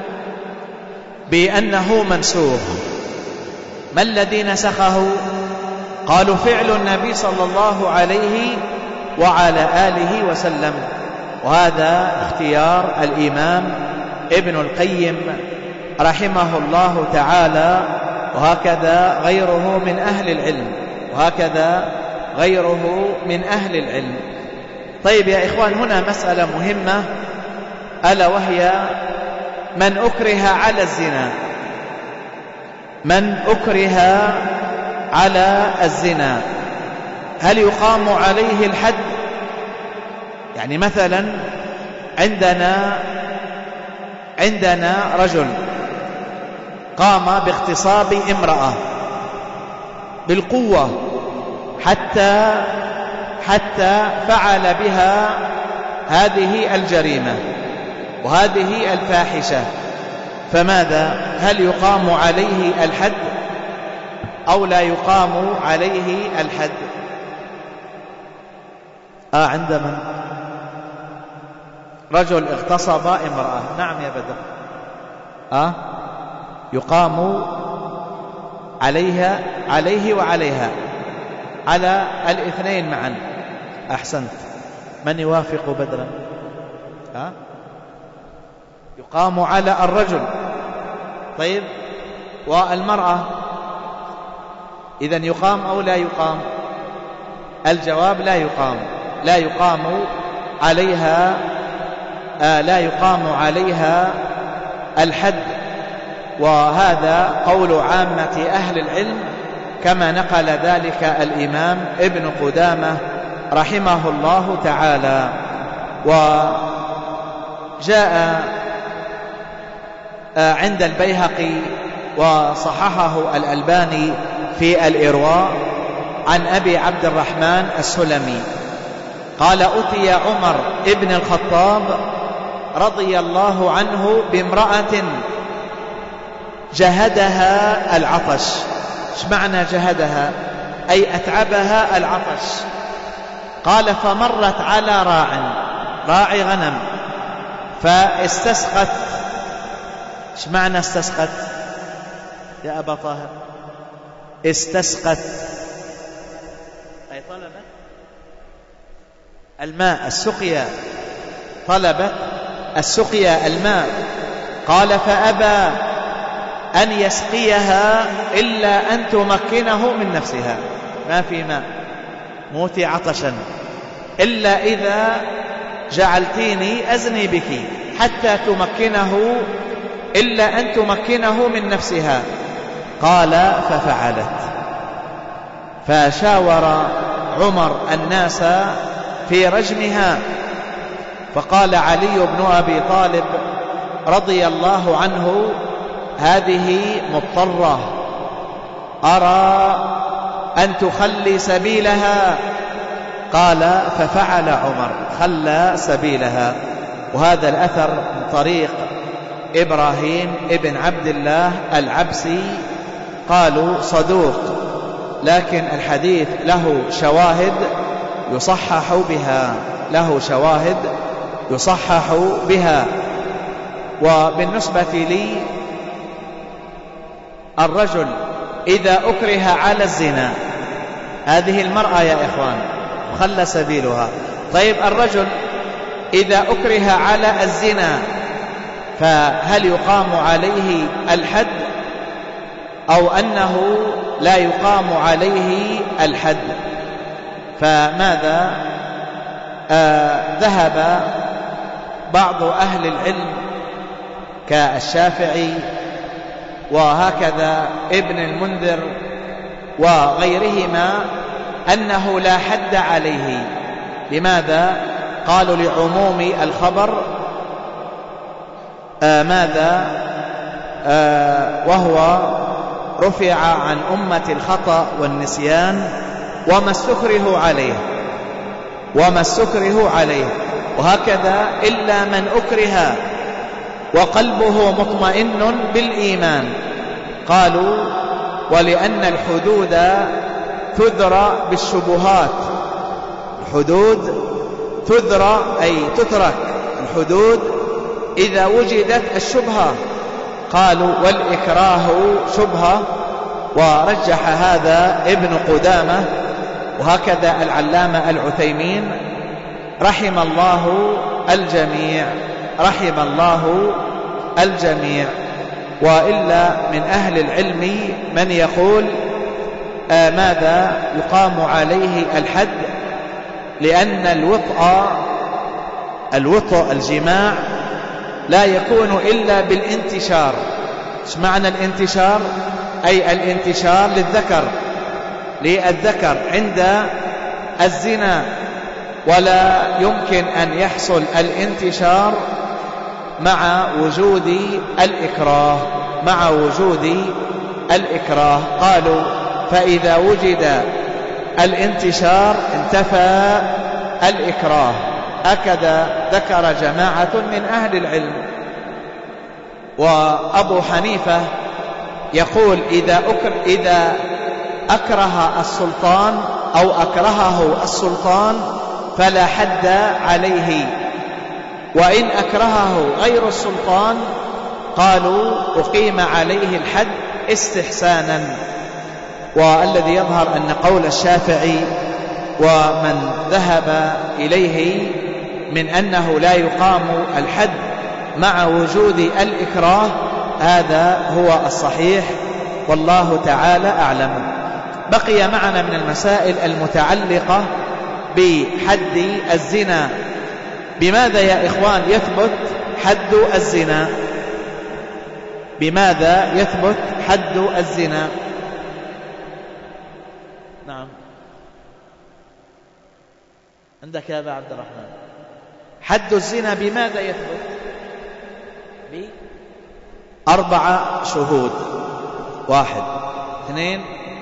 بأنه منسوخ. ما الذي نسخه؟ قالوا فعل النبي صلى الله عليه وعلى آله وسلم، وهذا اختيار الإمام ابن القيم رحمه الله تعالى، وهكذا غيره من أهل العلم وهكذا غيره من أهل العلم. طيب يا إخوان، هنا مسألة مهمة، ألا وهي من أكره على الزنا. من أكره على الزنا هل يقام عليه الحد؟ يعني مثلا عندنا عندنا رجل قام باغتصاب امرأة بالقوة حتى حتى فعل بها هذه الجريمة وهذه الفاحشة، فماذا؟ هل يقام عليه الحد أو لا يقام عليه الحد؟ آه عندما رجل اغتصب امرأة، نعم يا بدر، آه يقام عليها عليه وعليها، على الاثنين معا. أحسنت، من يوافق بدرا؟ آه يقام على الرجل. طيب، والمرأة إذن يقام أو لا يقام؟ الجواب لا يقام، لا يقام عليها آه لا يقام عليها الحد، وهذا قول عامة أهل العلم كما نقل ذلك الإمام ابن قدامة رحمه الله تعالى. وجاء عند البيهقي وصححه الألباني في الإرواء عن أبي عبد الرحمن السلمي قال: أتي عمر ابن الخطاب رضي الله عنه بامرأة جهدها العطش. ايش معنى جهدها؟ أي أتعبها العطش. قال: فمرت على راع راعي غنم فاستسقت. ايش معنى استسقت يا أبا طاهر؟ استسقت أي طلبت الماء، السقيا، طلبت السقيا الماء. قال: فأبى أن يسقيها إلا أن تمكنه من نفسها، ما في ماء، موتي عطشا، إلا إذا جعلتيني أزني بك حتى تمكنه، إلا أن تمكنه من نفسها. قال: ففعلت. فشاور عمر الناس في رجمها، فقال علي بن أبي طالب رضي الله عنه: هذه مضطرة، أرى أن تخلي سبيلها. قال: ففعل عمر، خلى سبيلها. وهذا الأثر من طريق إبراهيم ابن عبد الله العبسي، قالوا صدوق، لكن الحديث له شواهد يصحح بها، له شواهد يصحح بها. وبالنسبة لي، الرجل إذا أكره على الزنا، هذه المرأة يا إخوان خلى سبيلها. طيب، الرجل إذا أكره على الزنا فهل يقام عليه الحد أو أنه لا يقام عليه الحد؟ فماذا آه ذهب بعض أهل العلم كالشافعي وهكذا ابن المنذر وغيرهما أنه لا حد عليه. لماذا؟ قالوا لعموم الخبر. آه ماذا وهو رفع عن أمة الخطأ والنسيان وما استكره عليه وما استكره عليه وهكذا إلا من أكره وقلبه مطمئن بالإيمان. قالوا ولأن الحدود تذرى بالشبهات، الحدود تذرى أي تترك الحدود إذا وجدت الشبهة. قالوا والإكراه شبهة، ورجح هذا ابن قدامة وهكذا العلامة العثيمين رحم الله الجميع رحم الله الجميع. وإلا من أهل العلم من يقول آه ماذا يقام عليه الحد، لأن الوطء الوطء الجماع لا يكون إلا بالانتشار. ايش معنى الانتشار؟ أي الانتشار للذكر للذكر عند الزنا، ولا يمكن أن يحصل الانتشار مع وجود الإكراه مع وجود الإكراه. قالوا فإذا وجد الانتشار انتفى الإكراه. هكذا ذكر جماعة من أهل العلم. وأبو حنيفة يقول إذا أكر إذا أكره السلطان أو أكرهه السلطان فلا حد عليه، وإن أكرهه غير السلطان قالوا أقيم عليه الحد استحسانا. والذي يظهر أن قول الشافعي ومن ذهب إليه من أنه لا يقام الحد مع وجود الإكراه هذا هو الصحيح، والله تعالى أعلم. بقي معنا من المسائل المتعلقة بحد الزنا. بماذا يا إخوان يثبت حد الزنا؟ بماذا يثبت حد الزنا؟ نعم عندك يا أبا عبد الرحمن. حد الزنا بماذا يثبت؟ بأربعة شهود. واحد اثنين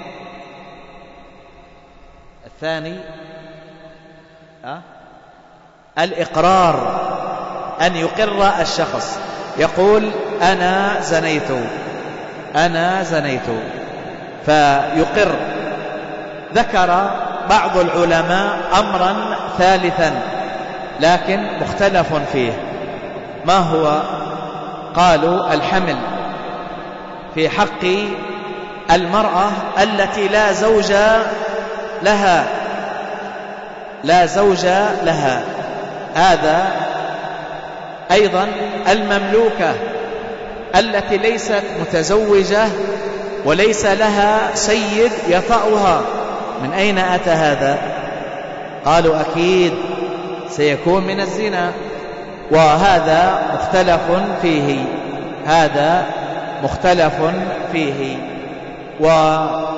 الثاني أه؟ الإقرار، أن يقر الشخص يقول أنا زنيت أنا زنيت فيقر. ذكر بعض العلماء أمرا ثالثا لكن مختلف فيه. ما هو؟ قالوا الحمل في حق المرأة التي لا زوج لها لا زوج لها هذا أيضا المملوكة التي ليست متزوجة وليس لها سيد يطأها. من أين أتى هذا؟ قالوا أكيد سيكون من الزنا، وهذا مختلف فيه هذا مختلف فيه. وإذا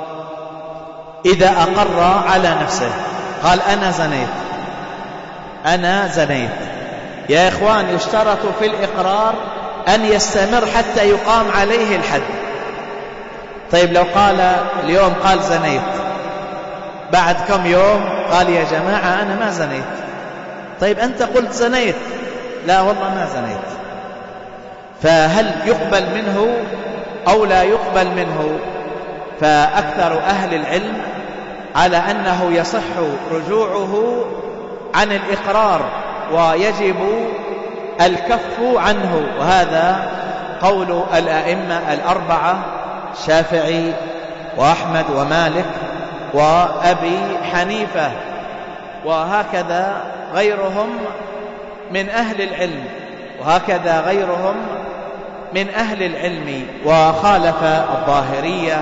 أقر على نفسه قال أنا زنيت أنا زنيت يا إخوان يشترط في الإقرار أن يستمر حتى يقام عليه الحد. طيب لو قال اليوم قال زنيت، بعد كم يوم قال يا جماعة أنا ما زنيت، طيب أنت قلت زنيت، لا والله ما زنيت، فهل يقبل منه أو لا يقبل منه؟ فأكثر أهل العلم على أنه يصح رجوعه عن الإقرار ويجب الكف عنه، وهذا قول الأئمة الأربعة الشافعي وأحمد ومالك وأبي حنيفة، وهكذا غيرهم من أهل العلم وهكذا غيرهم من أهل العلم. وخالف الظاهرية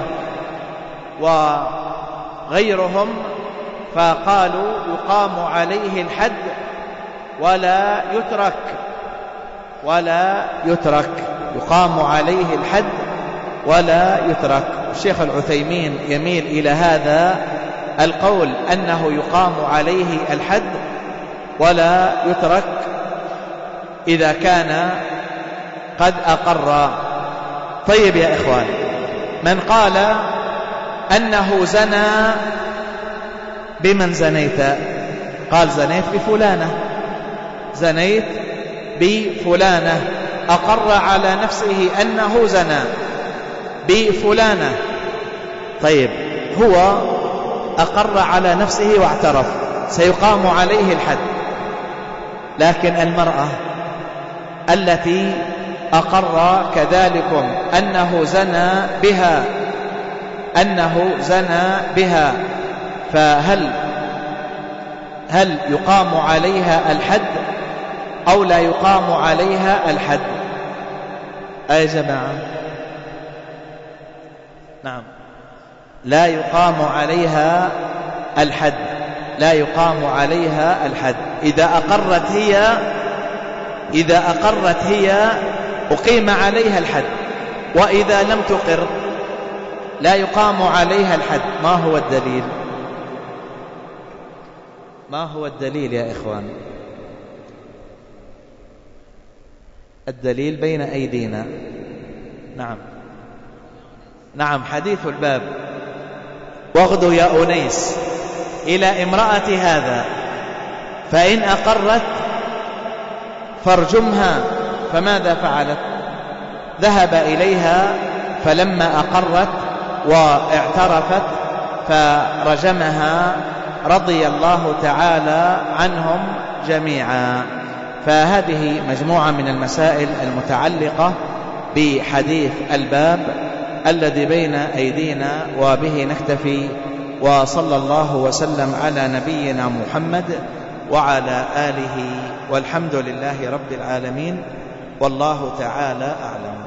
وغيرهم فقالوا يقام عليه الحد ولا يترك ولا يترك يقام عليه الحد ولا يترك. الشيخ العثيمين يميل إلى هذا القول أنه يقام عليه الحد ولا يترك إذا كان قد أقر. طيب يا إخوان، من قال أنه زنى بمن زنيت؟ قال زنيت بفلانة، زنيت بفلانة، أقر على نفسه أنه زنى بفلانة. طيب هو أقر على نفسه واعترف، سيقام عليه الحد. لكن المرأة التي أقر كذلكم أنه زنى بها أنه زنى بها فهل هل يقام عليها الحد أو لا يقام عليها الحد؟ أي جماعة، نعم، لا يقام عليها الحد، لا يقام عليها الحد. إذا أقرت هي إذا أقرت هي أقيم عليها الحد، وإذا لم تقر لا يقام عليها الحد. ما هو الدليل؟ ما هو الدليل يا إخوان؟ الدليل بين أيدينا. نعم نعم حديث الباب: واغدوا يا أنيس إلى امرأة هذا فإن أقرت فارجمها. فماذا فعلت؟ ذهب إليها فلما أقرت واعترفت فرجمها رضي الله تعالى عنهم جميعا. فهذه مجموعة من المسائل المتعلقة بحديث الباب الذي بين أيدينا، وبه نكتفي. وصلى الله وسلم على نبينا محمد وعلى آله، والحمد لله رب العالمين، والله تعالى أعلم.